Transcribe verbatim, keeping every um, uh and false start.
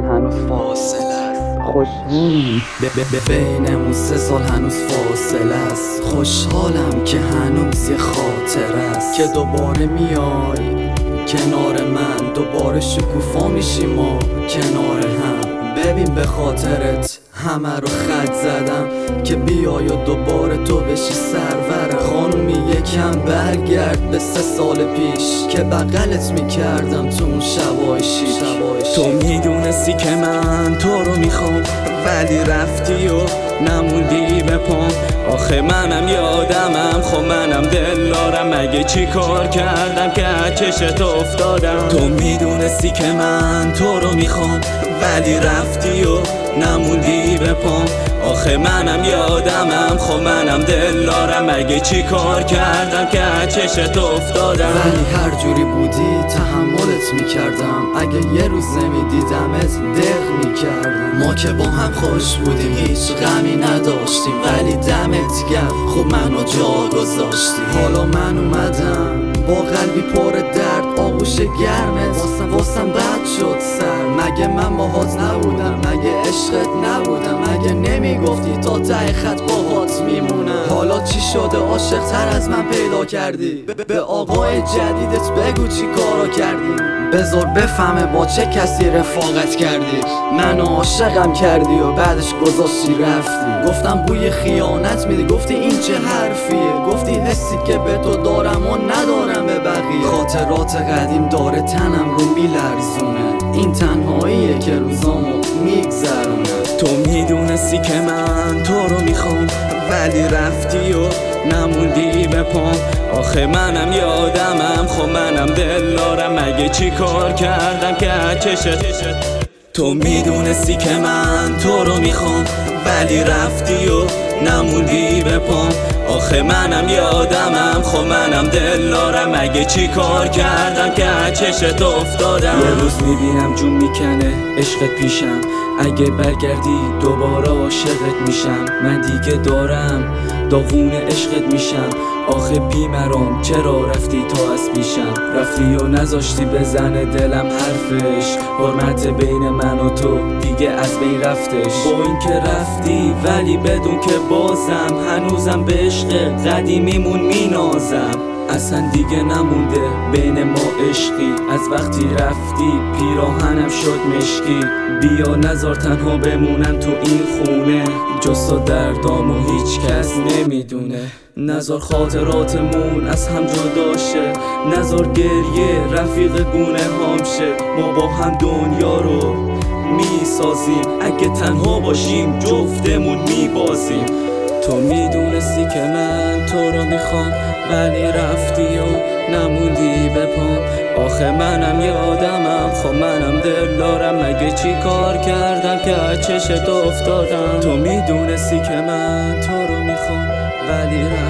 سال هنوز فاصله است. خوشحالم بینمون سه سال هنوز فاصله است. خوشحالم که هنوز یه خاطره است که دوباره میای کنار من، دوباره شکوفا میشیم ما کنار هم. ببین به خاطرت همه رو خط زدم که بیای و دوباره تو بشی سرورم. خانومی یکم برگرد به سه سال پیش که بغلت میکردم تو اون شبای شیش. تو میدونستی که من تو رو میخوام ولی رفتی و نموندی به پام. آخه منم یادمم، خب منم دل دارم، مگه چی کار کردم که چشت افتادم. تو میدونستی که من تو رو میخوام ولی رفتی و نموندی به پام. آخه منم یادمم، خب منم دل دارم، مگه چی کار کردم که چشت افتادم. ولی هر جوری بودی تحملت میکردم، اگه یه روز نمیدیدمت دق میکردم. ما که با هم خوش بودیم هیچ غمی نداشتیم، ولی دمت گرم خب منو جا گذاشتی. حالا من اومدم با قلبی پر درد، آغوش گرمت واسم واسم بد شد سر. مگه من باهات نبودم؟ مگه عشقت نبودم؟ مگه نمیگفتی تا ته خط باهات میمونم؟ حالا چی شده عاشق تر از من پیدا کردی؟ به آقای جدیدت بگو چی کارا کردی؟ بذار بفهمه با چه کسی رفاقت کردی. منو عاشقم کردی و بعدش گذاشتی رفتی. گفتم بوی خیانت میدی، گفتی این چه حرفیه؟ گفتی حسی که به تو دارم و ندارم به بقیه. خاطرات قدیم داره تنم رو میلرزونه، این تنهاییه که روزامو میگذرونه. تو میدونستی که من تو رو میخوام ولی رفتی و نموندی به پام. آخه منم یادمم، خب منم دل دارم، مگه چی کار کردم که چشت. تو میدونستی که من تو رو میخوام ولی رفتی و نموندی به پام. آخه منم یادمم، خب منم دل دارم، مگه چی کار کردم که چشت افتادم. یه روز میبینم جون میکنه عشقت پیشم، اگه برگردی دوباره عاشقت میشم. من دیگه دارم داغون عشقت میشم. آخه بیمرام چرا رفتی تو از پیشم؟ رفتی و نذاشتی بزنه دلم حرفش. حرمت بین من و تو دیگه از بین رفتش. با این که رفتی ولی بدون که بازم هنوزم به عشق قدیمیمون مینازم. اصلا دیگه نمونده بین ما عشقی، از وقتی رفتی پیراهنم شد مشکی. بیا نذار تنها بمونم تو این خونه، جز دردامو هیچ کس نمیدونه. نذار خاطراتمون از هم جدا شه، نذار گریه رفیق گونه هام شه. ما با هم دنیا رو میسازیم، اگه تنها باشیم جفتمون میبازیم. تو میدونستی که من تو رو میخوام ولی رفتی و نموندی به پام. آخه منم یادمم، خب منم دل دارم، مگه چی کار کردم که چشت افتادم. تو میدونستی که من تو رو میخوام ولی